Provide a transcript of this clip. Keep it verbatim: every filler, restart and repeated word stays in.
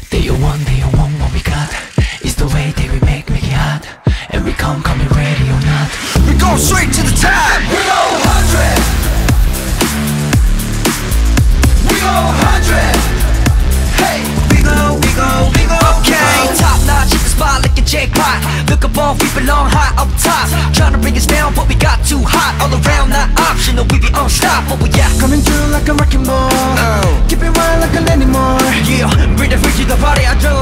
They you want, they you want what we got. It's the way that we make, make it hot. And we come, coming ready or not. We go straight to the top. We go one hundred. We go one hundred. Hey, we go, we go, we go. Okay, top notch, hit the spot like a jackpot. Look above, we belong high up top. Tryna bring us down, but we got too hot. All around, not optional, we be unstoppable, yeah. Coming through like a wrecking ball. Oh. Keep it wild like an animal. Yeah, bring the freak to the party, I drove